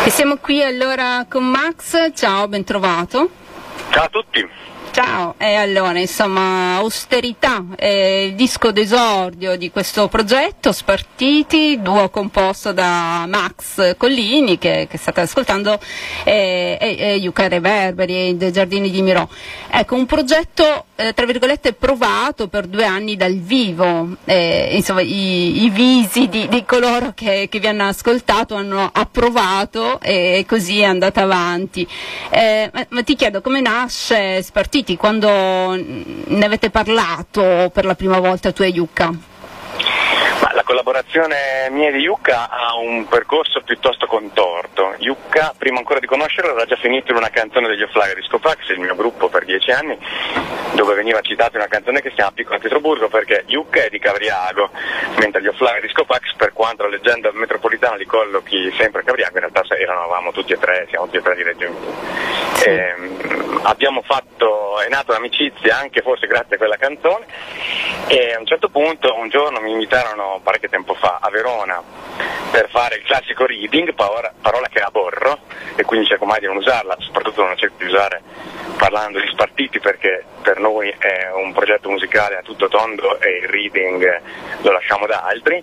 E siamo qui allora con Max, ciao, ben trovato. Ciao a tutti. Ciao, e allora insomma Austerità è il disco d'esordio di questo progetto, Spartiti, duo composto da Max Collini che state ascoltando e Yuka Reverberi dei Giardini di Mirò. Ecco, un progetto tra virgolette provato per 2 anni dal vivo, insomma i visi di coloro che vi hanno ascoltato hanno approvato e così è andata avanti. Ma ti chiedo come nasce Spartiti? Quando ne avete parlato per la prima volta tu e Yuka? Ma la collaborazione mia di Yuka ha un percorso piuttosto contorto. Yuka, prima ancora di conoscerlo, era già finito in una canzone degli Oflaga Disco Pax, il mio gruppo per 10 anni, dove veniva citata una canzone che si chiama Piccolo Pietroburgo, perché Yuka è di Cavriago, mentre gli Oflaga Disco Pax, per quanto la leggenda metropolitana li collochi sempre a Cavriago, in realtà eravamo tutti e tre, siamo tutti e tre di Reggio Emilia. È nata un'amicizia anche forse grazie a quella canzone, e a un certo punto un giorno mi invitarono parecchio tempo fa a Verona per fare il classico reading, parola che aborro e quindi cerco mai di non usarla, soprattutto non cerco di usare parlando di Spartiti, perché per noi è un progetto musicale a tutto tondo e il reading lo lasciamo da altri.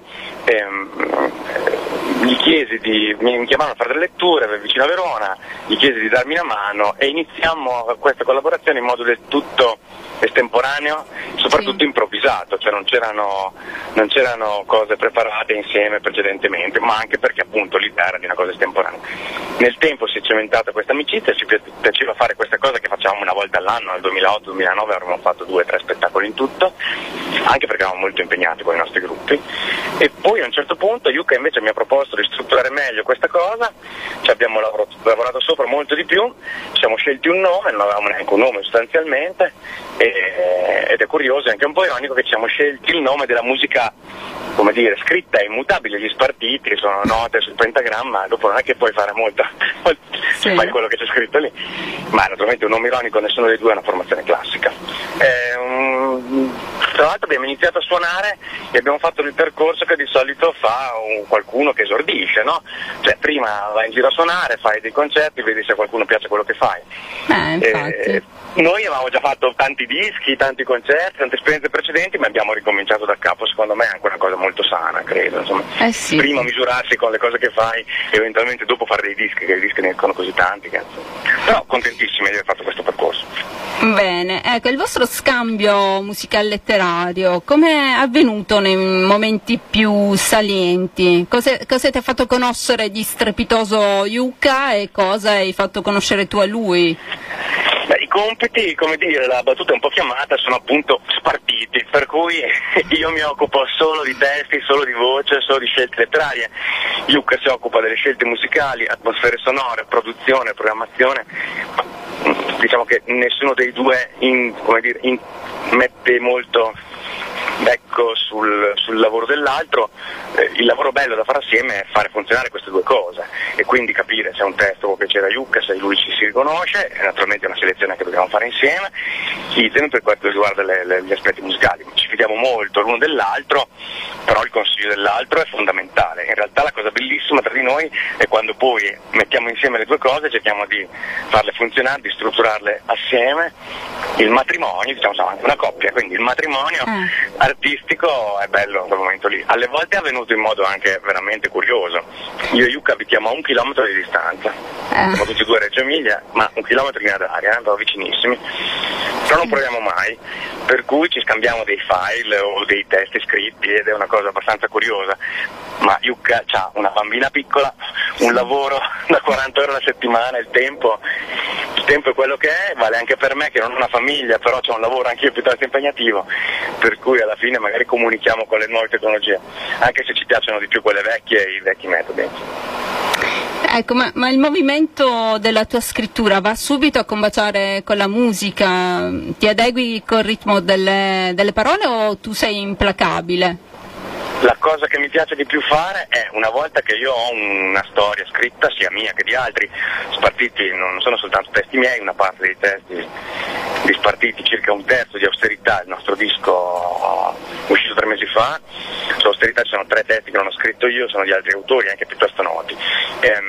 Mi chiamarono a fare delle letture vicino a Verona, gli chiesi di darmi una mano e iniziammo questa collaborazione in modo del tutto estemporaneo, soprattutto improvvisato, cioè non c'erano cose preparate insieme precedentemente, ma anche perché appunto l'idea era di una cosa estemporanea. Nel tempo si è cementata questa amicizia, ci piaceva fare questa cosa che facciamo una volta all'anno, nel 2008-2009 avremmo fatto 2 o 3 spettacoli in tutto, anche perché eravamo molto impegnati con i nostri gruppi, e poi a un certo punto Yuka invece mi ha proposto di strutturare meglio questa cosa, ci abbiamo lavorato sopra molto di più, ci siamo scelti un nome, non avevamo neanche un nome sostanzialmente, ed è curioso e anche un po' ironico che ci siamo scelti il nome della musica, come dire, scritta e immutabile, gli Spartiti, sono note sul pentagramma, dopo non è che puoi fare molto sì. Fai quello che c'è scritto lì, ma naturalmente un nome ironico, nessuno dei due è una formazione classica. Tra l'altro abbiamo iniziato a suonare e abbiamo fatto il percorso che di solito fa qualcuno che esordisce, no? Cioè prima vai in giro a suonare, fai dei concerti, vedi se a qualcuno piace quello che fai. Noi avevamo già fatto tanti dischi, tanti concerti, tante esperienze precedenti, ma abbiamo ricominciato da capo. Secondo me è anche una cosa molto sana, credo, insomma. Sì. Prima misurarsi con le cose che fai, eventualmente dopo fare dei dischi, che i dischi ne escono così tanti, però contentissimi di aver fatto questo percorso. Bene, ecco, il vostro scambio musicale letterario come è avvenuto nei momenti più salienti? Cosa ti ha fatto conoscere di strepitoso Yuka e cosa hai fatto conoscere tu a lui? I compiti, come dire, la battuta è un po' chiamata, sono appunto spartiti, per cui io mi occupo solo di testi, solo di voce, solo di scelte letterarie. Yuka si occupa delle scelte musicali, atmosfere sonore, produzione, programmazione. Diciamo che nessuno dei due mette molto becco sul lavoro dell'altro. Il lavoro bello da fare assieme è fare funzionare queste due cose e quindi capire se un testo può piacere a Yuka, se lui ci si riconosce, e naturalmente è una selezione che dobbiamo fare insieme. Idem per quanto riguarda gli aspetti musicali, ci fidiamo molto l'uno dell'altro, però il consiglio dell'altro è fondamentale. In realtà la cosa bellissima tra di noi è quando poi mettiamo insieme le due cose, cerchiamo di farle funzionare, di strutturarle assieme. Il matrimonio, diciamo, siamo anche una coppia, quindi il matrimonio artistico è bello in quel momento lì. Alle volte è avvenuto in modo anche veramente curioso. Io e Yuka abitiamo a 1 chilometro di distanza, siamo tutti e due a Reggio Emilia, ma 1 chilometro in aria, proprio vicinissimi, però non proviamo mai, per cui ci scambiamo dei file o dei testi scritti ed è una cosa abbastanza curiosa. Ma Yuka ha una bambina piccola, un lavoro da 40 ore alla settimana, il tempo è quello che è, vale anche per me che non ho una famiglia, però ho un lavoro anche io piuttosto impegnativo, per cui alla fine magari comunichiamo con le nuove tecnologie, anche se ci piacciono di più quelle vecchie e i vecchi metodi. Ecco, ma il movimento della tua scrittura va subito a combaciare con la musica? Ti adegui col ritmo delle parole o tu sei implacabile? La cosa che mi piace di più fare è, una volta che io ho una storia scritta, sia mia che di altri, Spartiti non sono soltanto testi miei, una parte dei testi di Spartiti, circa 1/3 di Austerità, il nostro disco uscito 3 mesi fa. Su Austerità ci sono 3 testi che non ho scritto io, sono di altri autori anche piuttosto noti.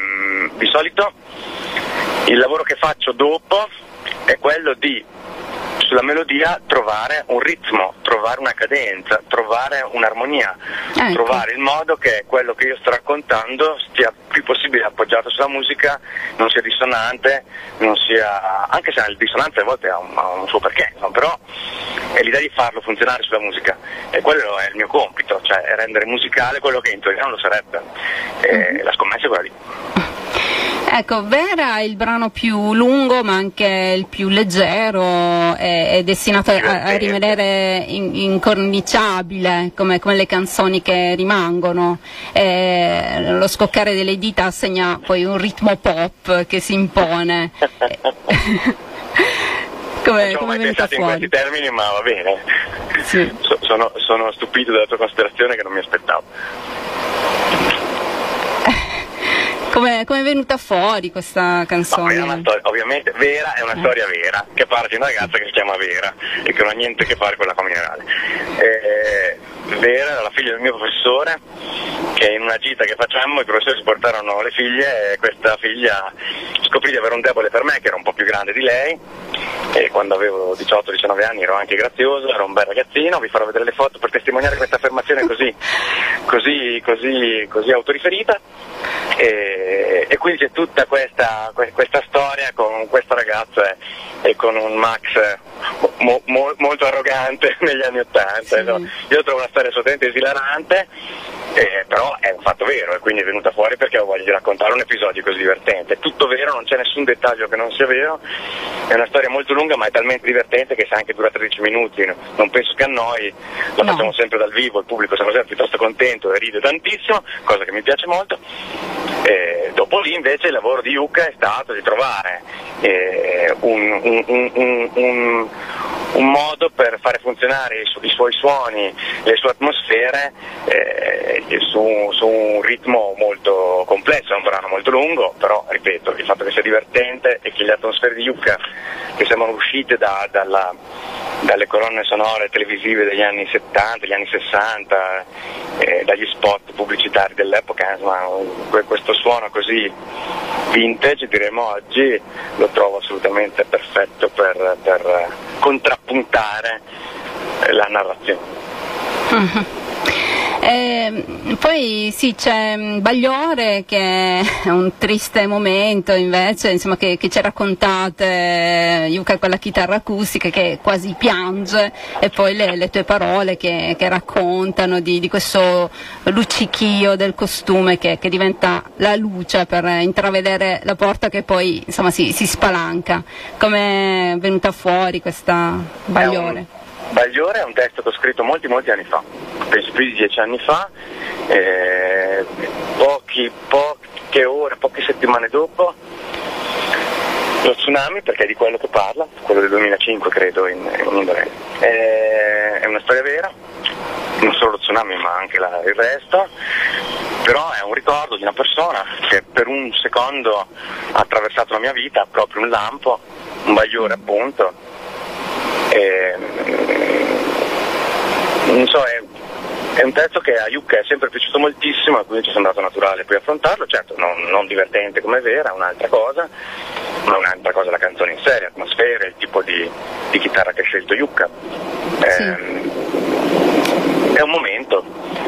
Di solito il lavoro che faccio dopo è quello di, sulla melodia, trovare un ritmo, trovare una cadenza, trovare un'armonia, trovare il modo che quello che io sto raccontando stia più possibile appoggiato sulla musica, non sia dissonante, non sia, anche se il dissonante a volte ha un suo perché, insomma, però è l'idea di farlo funzionare sulla musica, e quello è il mio compito, cioè rendere musicale quello che in teoria non lo sarebbe, la scommessa è quella lì. Ecco, Vera è il brano più lungo ma anche il più leggero, è destinato a rimanere incorniciabile come le canzoni che rimangono. Lo scoccare delle dita segna poi un ritmo pop che si impone. Non ci ho mai pensato in questi termini, ma va bene. Sì. Sono stupito della tua considerazione che non mi aspettavo. Come è venuta fuori questa canzone? No, ovviamente Vera è una storia vera, che parla di una ragazza che si chiama Vera e che non ha niente a che fare con l'acqua minerale. Vera era la figlia del mio professore, che in una gita che facciamo i professori si portarono le figlie, e questa figlia scoprì di avere un debole per me, che era un po' più grande di lei, e quando avevo 18-19 anni ero anche grazioso, ero un bel ragazzino. Vi farò vedere le foto per testimoniare questa affermazione così autoriferita. E quindi c'è tutta questa storia con questa ragazza e con un Max molto arrogante negli anni '80. Sì. Io trovo una storia assolutamente esilarante, però è un fatto vero, e quindi è venuta fuori perché ho voglia di raccontare un episodio così divertente. È tutto vero, non c'è nessun dettaglio che non sia vero, è una storia molto lunga ma è talmente divertente che se anche dura 13 minuti non penso che annoi, la facciamo sempre dal vivo, il pubblico siamo sempre piuttosto contento e ride tantissimo, cosa che mi piace molto. Dopo lì invece il lavoro di Yuka è stato di trovare un modo per fare funzionare i suoi suoni, le sue atmosfere su un ritmo molto complesso. È un brano molto lungo, però ripeto, il fatto che sia divertente e che le atmosfere di Yuka, che sembrano uscite dalle colonne sonore televisive degli anni 70, degli anni 60, dagli spot pubblicitari dell'epoca, insomma, questo suono così vintage, diremo oggi, lo trovo assolutamente perfetto per contrappuntare la narrazione. Poi sì, c'è Bagliore, che è un triste momento invece, insomma, che ci raccontate, Yuka con la chitarra acustica che quasi piange, e poi le tue parole che raccontano di questo luccichio del costume che diventa la luce per intravedere la porta che poi insomma si spalanca. Come è venuta fuori questa Bagliore? Bagliore è un testo che ho scritto molti anni fa, penso più di 10 anni fa, poche ore, poche settimane dopo lo tsunami, perché è di quello che parla, quello del 2005 credo in Indonesia. È una storia vera, non solo lo tsunami ma anche il resto, però è un ricordo di una persona che per un secondo ha attraversato la mia vita, proprio un lampo, un Bagliore appunto. Non so, è un testo che a Yuka è sempre piaciuto moltissimo, e quindi ci è sembrato naturale poi affrontarlo. Certo, non divertente come Vera, un'altra cosa, ma un'altra cosa la canzone in sé, l'atmosfera, il tipo di chitarra che ha scelto Yuka. È un momento,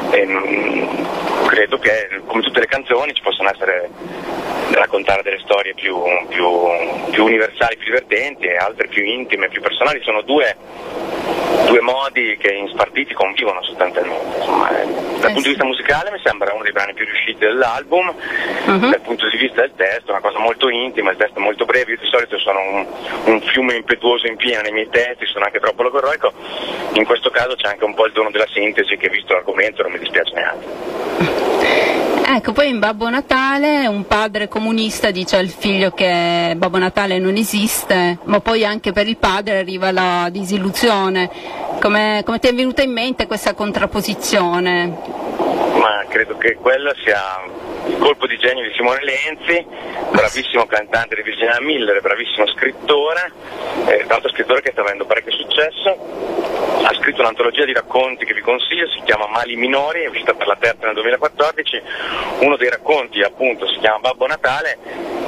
credo che come tutte le canzoni ci possono essere da raccontare delle storie più universali, più divertenti, e altre più intime, più personali. Sono due modi che in spartiti convivono sostanzialmente. Insomma, dal punto di vista musicale mi sembra uno dei brani più riusciti dell'album, dal punto di vista del testo una cosa molto intima, il testo è molto breve. Io di solito sono un fiume impetuoso in piena nei miei testi, sono anche troppo logorroico, in questo caso c'è anche un po' il dono della sintesi che, visto l'argomento, non mi dispiace neanche. Ecco, poi in Babbo Natale un padre comunista dice al figlio che Babbo Natale non esiste, ma poi anche per il padre arriva la disillusione. Come ti è venuta in mente questa contrapposizione? Ma credo che quella sia colpo di genio di Simone Lenzi, bravissimo cantante di Virginia Miller, bravissimo scrittore, tanto scrittore che sta avendo parecchio successo. Ha scritto un'antologia di racconti che vi consiglio, si chiama Mali Minori, è uscita per la terza nel 2014. Uno dei racconti appunto si chiama Babbo Natale.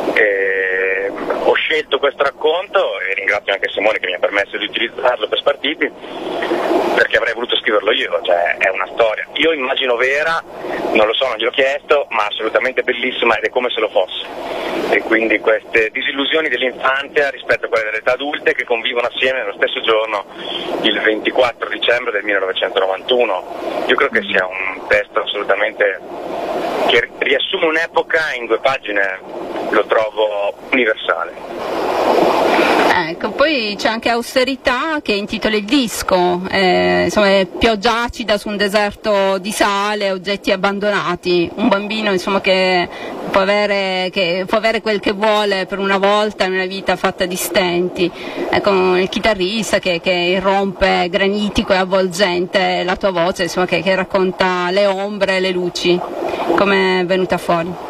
Ho scelto questo racconto e ringrazio anche Simone che mi ha permesso di utilizzarlo per Spartiti, perché avrei voluto scriverlo io, cioè è una storia, io immagino vera, non lo so, non gliel'ho chiesto, ma assolutamente bellissima ed è come se lo fosse. E quindi queste disillusioni dell'infanzia rispetto a quelle dell'età adulte che convivono assieme nello stesso giorno, il 24 dicembre del 1991. Io credo che sia un testo assolutamente che riassume un'epoca in 2 pagine, lo trovo universale. Ecco, poi c'è anche Austerità che intitola il disco, insomma è pioggia acida su un deserto di sale, oggetti abbandonati, un bambino insomma che può avere quel che vuole per una volta in una vita fatta di stenti, con il chitarrista che irrompe granitico e avvolgente la tua voce, insomma che racconta le ombre e le luci. Come è venuta fuori?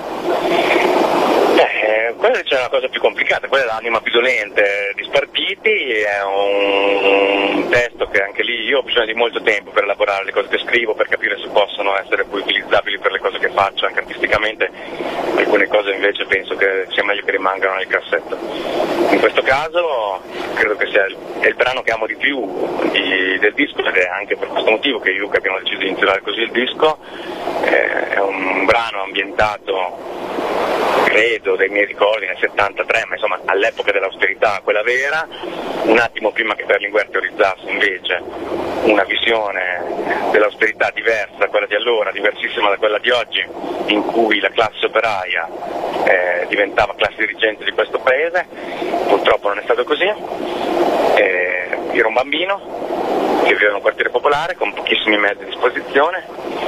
Quella c'è una cosa più complicata, quella è l'anima più dolente di Spartiti, è un testo che anche lì io ho bisogno di molto tempo per elaborare le cose che scrivo, per capire se possono essere poi utilizzabili per le cose che faccio anche artisticamente, alcune cose invece penso che sia meglio che rimangano nel cassetto. In questo caso credo che sia il brano che amo di più del disco ed è anche per questo motivo che io abbiamo deciso di intitolare così il disco, è un brano ambientato credo dai miei ricordi nel 73, ma insomma all'epoca dell'austerità, quella vera, un attimo prima che Berlinguer teorizzasse invece una visione dell'austerità diversa da quella di allora, diversissima da quella di oggi, in cui la classe operaia diventava classe dirigente di questo paese. Purtroppo non è stato così. Ero un bambino che viveva in un quartiere popolare con pochissimi mezzi a disposizione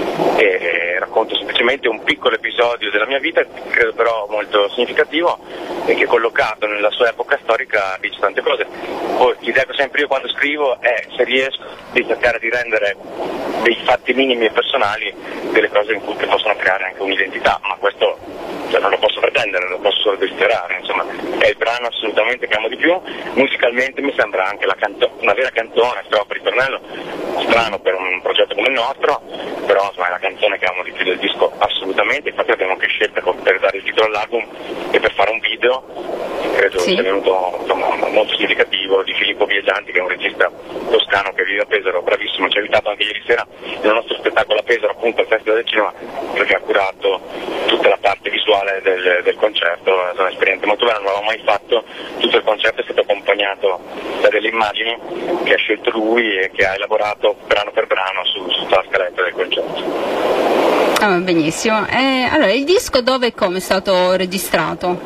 e racconto semplicemente un piccolo episodio della mia vita, credo però molto significativo e che collocato nella sua epoca storica dice tante cose. Poi l'idea che ho sempre io quando scrivo è, se riesco, di cercare di rendere dei fatti minimi e personali delle cose in cui possono creare anche un'identità, ma questo non lo posso pretendere, lo posso solo desiderare, insomma è il brano assolutamente che amo di più. Musicalmente mi sembra anche una vera canzone, strofa, ritornello, strano per un progetto come il nostro, però insomma è la canzone che amo di più del disco assolutamente. Infatti l'abbiamo anche scelta per dare il titolo all'album e per fare un video, credo sia venuto insomma, molto significativo, di Filippo Viaggianti, che è un regista toscano che vive a Pesaro, bravissimo, ci ha aiutato anche ieri sera nel nostro spettacolo a Pesaro, appunto al Festival del Cinema, perché ha curato tutta la parte visuale del concerto. È un'esperienza molto bella, non l'avevamo mai fatto, tutto il concerto è stato accompagnato da delle immagini che ha scelto lui e che ha elaborato brano per brano su tutta la scaletta del concerto. Benissimo, allora il disco dove e come è stato registrato?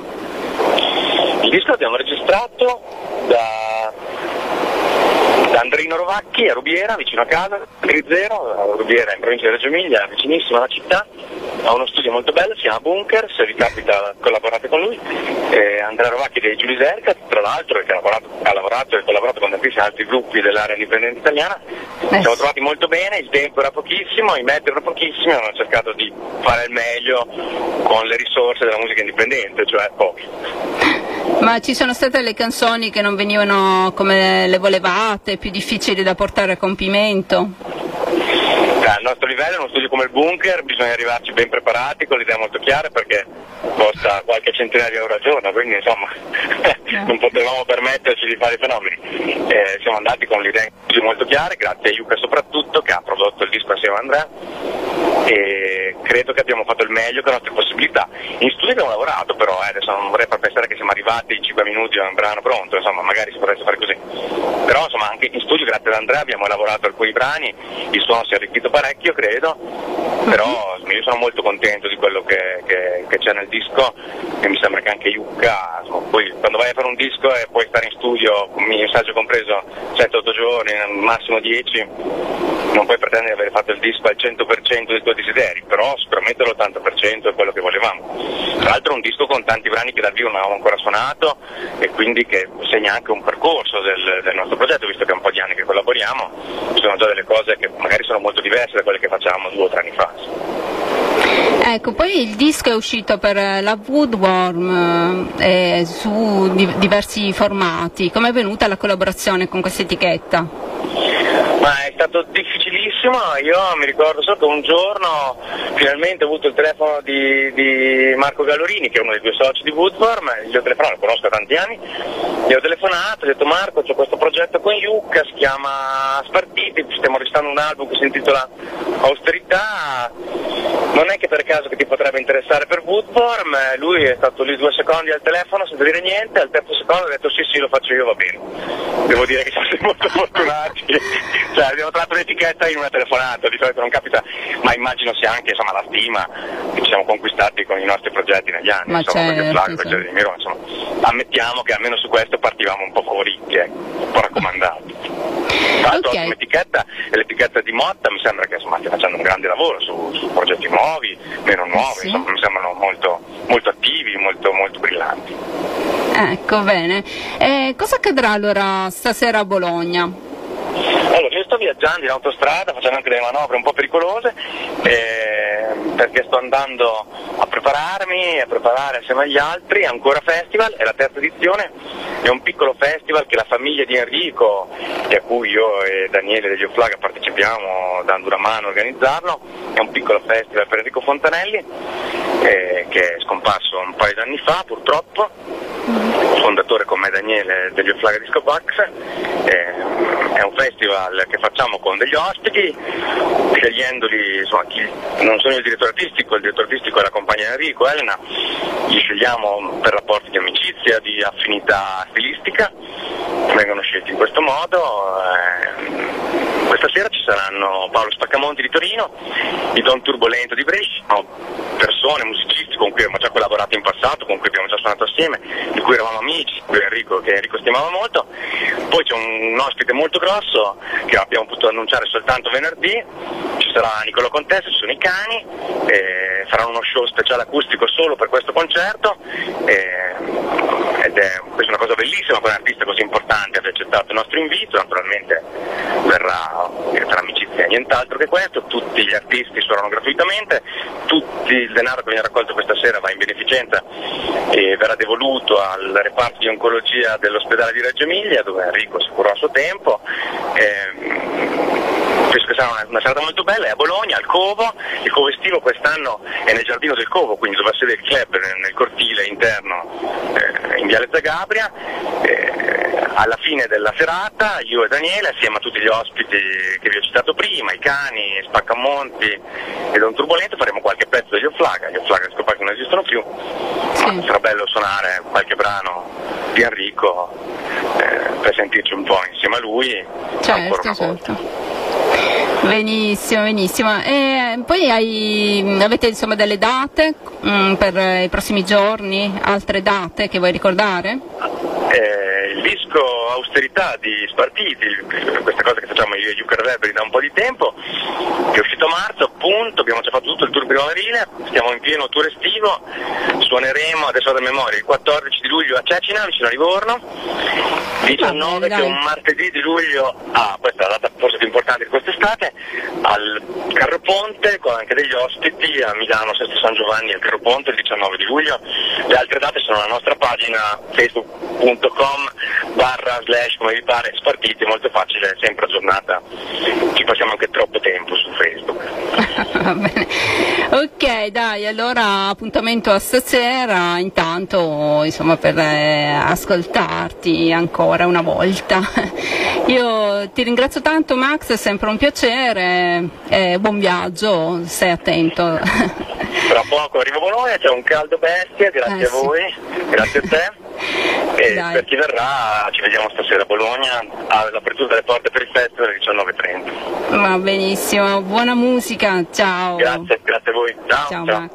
Il disco l'abbiamo registrato da Andrino Rovacchi a Rubiera, vicino a casa, Grizzero, Rubiera in provincia di Reggio Emilia, vicinissima alla città, ha uno studio molto bello, si chiama Bunker, se vi capita collaborate con lui. Andrea Rovacchi dei Giulis Ercat, tra l'altro, che ha lavorato e collaborato con tantissimi altri gruppi dell'area indipendente italiana. Ci siamo trovati molto bene, il tempo era pochissimo, i metri erano pochissimi, hanno cercato di fare il meglio con le risorse della musica indipendente, cioè pochi. Ma ci sono state le canzoni che non venivano come le volevate, più difficili da portare a compimento? Al nostro livello, in uno studio come il Bunker, bisogna arrivarci ben preparati, con l'idea molto chiara, perché costa qualche centinaio di euro al giorno, quindi insomma non potevamo permetterci di fare i fenomeni. Siamo andati con l'idea molto chiara, grazie a Yuka soprattutto, che ha prodotto il disco assieme a Andrea, e credo che abbiamo fatto il meglio con le nostre possibilità. In studio abbiamo lavorato, però adesso non vorrei far pensare che siamo arrivati in 5 minuti a un brano pronto, insomma magari si potesse fare così, però insomma anche in studio grazie ad Andrea abbiamo lavorato alcuni brani, il suono si è arricchito parecchio credo, però io sono molto contento di quello che c'è nel disco e mi sembra che anche Yuka, insomma, poi quando vai a fare un disco e puoi stare in studio, messaggio compreso 7-8 giorni, massimo 10, non puoi pretendere di aver fatto il disco al 100% dei tuoi desideri, però sicuramente l'80% è quello che volevamo. Tra l'altro un disco con tanti brani che dal vivo non avevamo ancora suonato e quindi che segna anche un percorso del nostro progetto, visto che è un po' di anni che collaboriamo, ci sono già delle cose che magari sono molto diverse diverse da quelle che facciamo 2 o 3 anni fa. Ecco, poi il disco è uscito per la Woodworm su diversi formati. Com'è venuta la collaborazione con questa etichetta? Ma è stato difficilissimo, io mi ricordo solo che un giorno finalmente ho avuto il telefono di Marco Gallorini, che è uno dei 2 soci di Woodworm, gli ho telefonato, lo conosco da tanti anni, gli ho telefonato, ho detto Marco c'è questo progetto con Yucca, si chiama Spartiti, stiamo registrando un album che si intitola Austerità, non è che per caso che ti potrebbe interessare per Woodworm, lui è stato lì 2 secondi al telefono senza dire niente, al terzo secondo ha detto sì lo faccio io, va bene. Devo dire che siamo stati molto fortunati, cioè abbiamo trovato l'etichetta in una telefonata, di solito non capita, ma immagino sia anche insomma la stima che ci siamo conquistati con i nostri progetti negli anni, ma insomma, certo, perché di Miro, insomma, ammettiamo che almeno su questo partivamo un po' favoriti, un po' raccomandati. Tra l'altro come etichetta è l'etichetta di Motta, mi sembra che insomma stia facendo un grande lavoro su progetti nuovi, meno nuovi, insomma mi sembrano molto, molto attivi, molto, molto brillanti. Ecco, bene. Cosa accadrà allora stasera a Bologna? Allora, io sto viaggiando in autostrada, facendo anche delle manovre un po' pericolose, perché sto andando a prepararmi, a preparare assieme agli altri Ancora Festival, è la 3ª edizione, è un piccolo festival che la famiglia di Enrico, e a cui io e Daniele degli Oflaga partecipiamo dando una mano a organizzarlo, è un piccolo festival per Enrico Fontanelli, che è scomparso un paio d'anni fa purtroppo, fondatore con me Daniele degli Oflaga Disco Box. È un festival che facciamo con degli ospiti, scegliendoli, insomma, non sono il direttore artistico è la compagna Enrico, Elena, li scegliamo per rapporti di amicizia, di affinità stilistica, vengono scelti in questo modo. Questa sera ci saranno Paolo Spaccamonti di Torino, i Don Turbolento di Brescia, persone, musicisti con cui abbiamo già collaborato in passato, con cui abbiamo già suonato assieme, di cui eravamo amici, che Enrico stimava molto. Poi c'è un ospite molto grosso che abbiamo potuto annunciare soltanto venerdì, ci sarà Nicolò Contessa, ci sono i Cani, faranno uno show speciale acustico solo per questo concerto, ed è questa una cosa bellissima per un artista così importante aver accettato il nostro invito. Naturalmente verrà per amicizia, nient'altro che questo, tutti gli artisti suonano gratuitamente, tutto il denaro che viene raccolto questa sera va in beneficenza e verrà devoluto al reparto di oncologia dell'ospedale di Reggio Emilia, dove Enrico si curò a suo tempo. Penso che sarà una serata molto bella, è a Bologna, al Covo, il Covo estivo quest'anno è nel giardino del Covo, quindi dove ha sede il club, nel cortile interno in Viale Zagabria. Alla fine della serata io e Daniele, assieme a tutti gli ospiti che vi ho citato prima, i Cani, Spaccamonti e Don Turbolento, faremo qualche pezzo degli Oflaga, gli Oflaga scoperti che non esistono più, ma sarà bello suonare qualche brano di Enrico per sentirci un po' insieme a lui, ancora una volta. Benissimo, benissimo. E poi avete insomma delle date per i prossimi giorni, altre date che vuoi ricordare? Il disco Austerità di Spartiti, questa cosa che facciamo io e Yucca Reverberi da un po' di tempo, che è uscito a marzo, appunto, abbiamo già fatto tutto il tour primaverile, stiamo in pieno tour estivo, suoneremo, adesso da memoria, il 14 di luglio a Cecina, vicino a Livorno, 19 che è un martedì di luglio, questa è la data forse più importante di quest'estate, al Carroponte con anche degli ospiti a Milano, Sesto San Giovanni al Carroponte il 19 di luglio. Le altre date sono la nostra pagina facebook.com// come vi pare Spartiti, molto facile, sempre aggiornata, ci passiamo anche troppo tempo su Facebook. Va bene. Ok, dai, allora appuntamento a stasera, intanto insomma per ascoltarti ancora una volta. Io ti ringrazio tanto Max, è sempre un piacere, buon viaggio, stai attento. Tra poco arrivo a Bologna, c'è un caldo bestia, grazie a voi, grazie a te. E dai. Per chi verrà ci vediamo stasera a Bologna all'apertura delle porte per il festival alle 19:30. Va benissimo, buona musica, ciao. Grazie a voi, ciao. Ciao Max.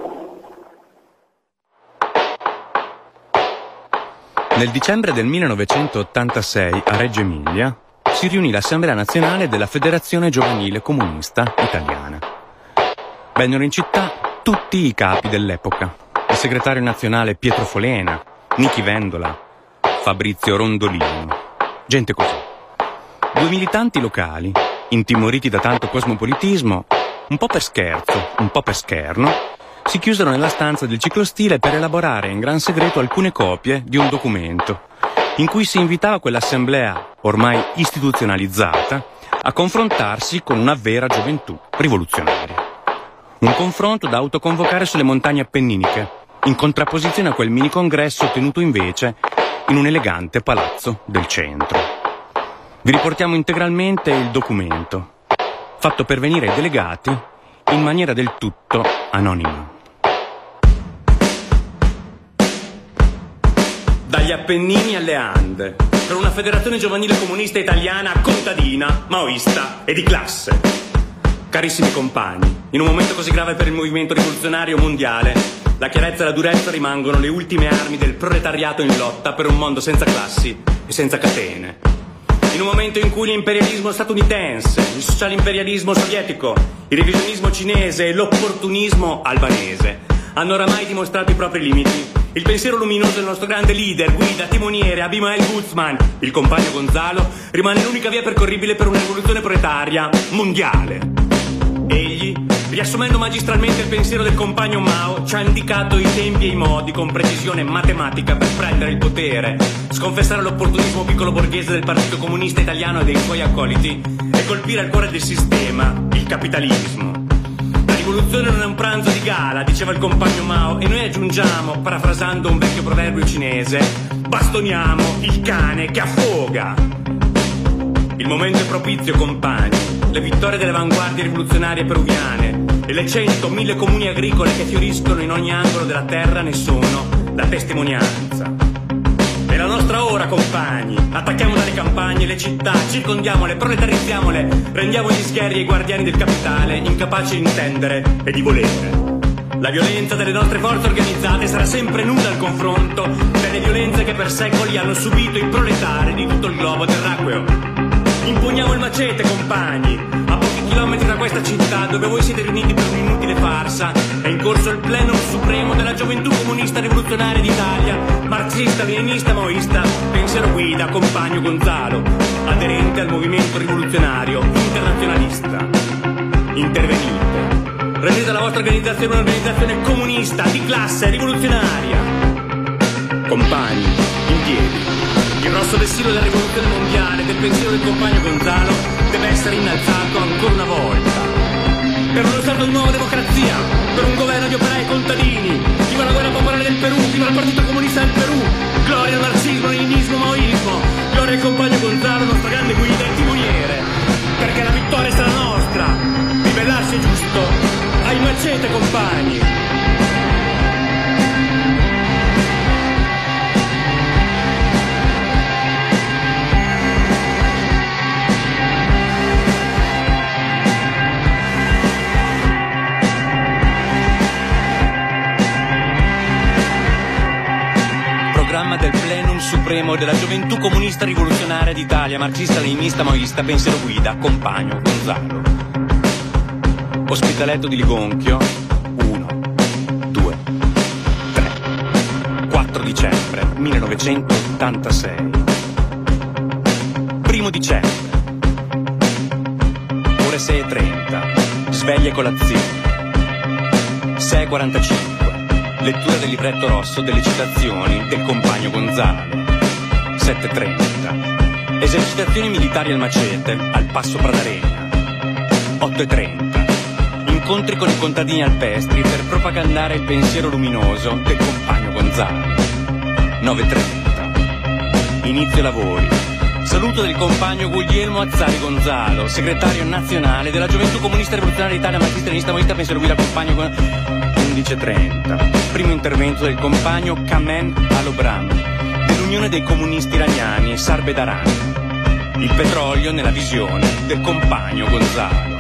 Nel dicembre del 1986 a Reggio Emilia si riunì l'Assemblea Nazionale della Federazione Giovanile Comunista Italiana. Vennero in città tutti i capi dell'epoca, il segretario nazionale Pietro Folena, Nichi Vendola, Fabrizio Rondolino, gente così. 2 militanti locali intimoriti da tanto cosmopolitismo, un po' per scherzo, un po' per scherno, si chiusero nella stanza del ciclostile per elaborare in gran segreto alcune copie di un documento in cui si invitava quell'assemblea ormai istituzionalizzata a confrontarsi con una vera gioventù rivoluzionaria. Un confronto da autoconvocare sulle montagne appenniniche, in contrapposizione a quel mini congresso tenuto invece in un elegante palazzo del centro. Vi riportiamo integralmente il documento, fatto pervenire ai delegati in maniera del tutto anonima. Dagli Appennini alle Ande, per una federazione giovanile comunista italiana contadina, maoista e di classe. Carissimi compagni, in un momento così grave per il movimento rivoluzionario mondiale, la chiarezza e la durezza rimangono le ultime armi del proletariato in lotta per un mondo senza classi e senza catene. In un momento in cui l'imperialismo statunitense, il socialimperialismo sovietico, il revisionismo cinese e l'opportunismo albanese hanno oramai dimostrato i propri limiti, il pensiero luminoso del nostro grande leader, guida, timoniere, Abimael Guzman, il compagno Gonzalo, rimane l'unica via percorribile per una rivoluzione proletaria mondiale. Egli, riassumendo magistralmente il pensiero del compagno Mao, ci ha indicato i tempi e i modi con precisione matematica per prendere il potere, sconfessare l'opportunismo piccolo borghese del Partito Comunista Italiano e dei suoi accoliti e colpire al cuore del sistema, il capitalismo. La rivoluzione non è un pranzo di gala, diceva il compagno Mao, e noi aggiungiamo, parafrasando un vecchio proverbio cinese, bastoniamo il cane che affoga. Il momento è propizio, compagni. Le vittorie delle avanguardie rivoluzionarie peruviane e le 100.000 comuni agricole che fioriscono in ogni angolo della terra ne sono la testimonianza. È la nostra ora, compagni. Attacchiamo dalle campagne le città, circondiamole, proletarizziamole, rendiamo gli sgherri i guardiani del capitale, incapaci di intendere e di volere. La violenza delle nostre forze organizzate sarà sempre nuda al confronto delle violenze che per secoli hanno subito i proletari di tutto il globo terracqueo. Impugniamo il macete, compagni. A pochi chilometri da questa città, dove voi siete riuniti per un'inutile farsa, è in corso il plenum supremo della gioventù comunista rivoluzionaria d'Italia, marxista, leninista, maoista, pensiero guida, compagno Gonzalo, aderente al movimento rivoluzionario internazionalista. Intervenite. Rendete la vostra organizzazione un'organizzazione comunista, di classe, rivoluzionaria. Compagni, in piedi. Il rosso vestito della rivoluzione mondiale, del pensiero del compagno Gonzalo, deve essere innalzato ancora una volta. Per uno Stato di nuova democrazia, per un governo di operai e contadini, viva la guerra popolare del Perù, viva il Partito Comunista del Perù, gloria al marxismo, leninismo, maoismo, gloria al compagno Gonzalo, nostra grande guida e timoniere, perché la vittoria sarà nostra. Ribellarsi è giusto, ai macete, compagni. Programma del plenum supremo della gioventù comunista rivoluzionaria d'Italia, marxista, leninista, maoista, pensiero guida, compagno Gonzalo. Ospitaletto di Ligonchio, 1, 2, 3, 4 dicembre 1986. 1 dicembre, ore 6:30, sveglia e colazione. 6:45. Lettura del libretto rosso delle citazioni del compagno Gonzalo. 7:30. Esercitazioni militari al macete, al passo Pradarena. 8:30. Incontri con i contadini alpestri per propagandare il pensiero luminoso del compagno Gonzalo. 9:30. Inizio lavori. Saluto del compagno Guglielmo Azzari Gonzalo, segretario nazionale della Gioventù Comunista Rivoluzionaria d'Italia, marxista, leninista, maoista, pensiero guida, compagno Gonzalo. 11:30. Primo intervento del compagno Kamen Alobram, dell'Unione dei Comunisti Iraniani Sarbedaran. Il petrolio nella visione del compagno Gonzalo.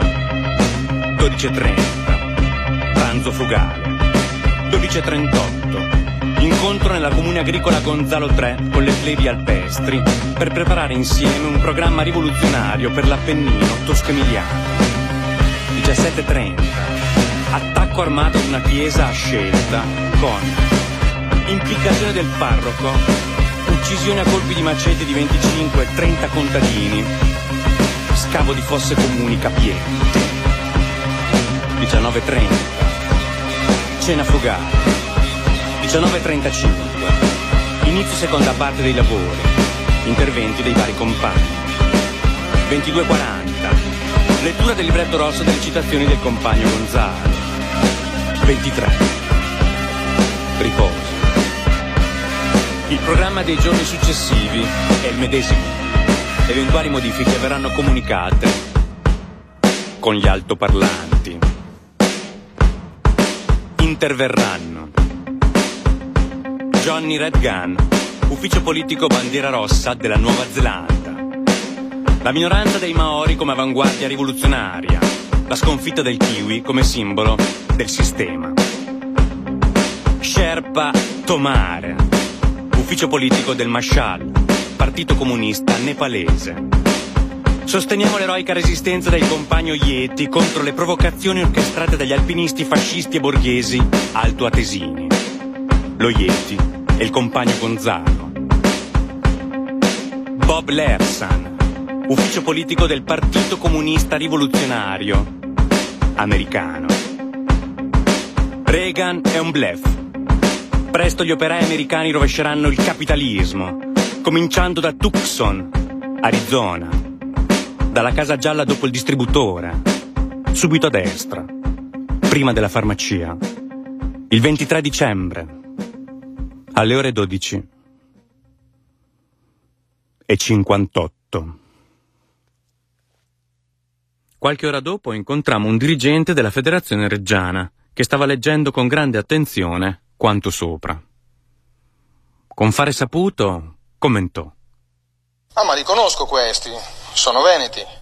12:30. Pranzo frugale. 12:38. Incontro nella comune agricola Gonzalo 3 con le plebi alpestri per preparare insieme un programma rivoluzionario per l'Appennino tosco-emiliano. 17:30. Attacco armato ad una chiesa a scelta con implicazione del parroco, uccisione a colpi di macete di 25 e 30 contadini, scavo di fosse comuni capienti. 19:30, cena frugale. 19:35, inizio seconda parte dei lavori, interventi dei vari compagni. 22:40, lettura del libretto rosso delle citazioni del compagno Gonzalo. 23, riposo. Il programma dei giorni successivi è il medesimo. Eventuali modifiche verranno comunicate con gli altoparlanti. Interverranno Johnny Red Gun, ufficio politico bandiera rossa della Nuova Zelanda. La minoranza dei Maori come avanguardia rivoluzionaria. La sconfitta del kiwi come simbolo del sistema. Sherpa Tomare, ufficio politico del Mashal, partito comunista nepalese. Sosteniamo l'eroica resistenza del compagno Yeti contro le provocazioni orchestrate dagli alpinisti fascisti e borghesi altoatesini. Lo Yeti e il compagno Gonzalo. Bob Lersan, ufficio politico del Partito Comunista Rivoluzionario americano. Reagan è un bluff. Presto gli operai americani rovesceranno il capitalismo, cominciando da Tucson, Arizona, dalla casa gialla dopo il distributore, subito a destra, prima della farmacia, il 23 dicembre, alle ore 12:58. Qualche ora dopo incontrammo un dirigente della Federazione Reggiana che stava leggendo con grande attenzione quanto sopra. Con fare saputo, commentò: Ah, ma li conosco questi, sono veneti.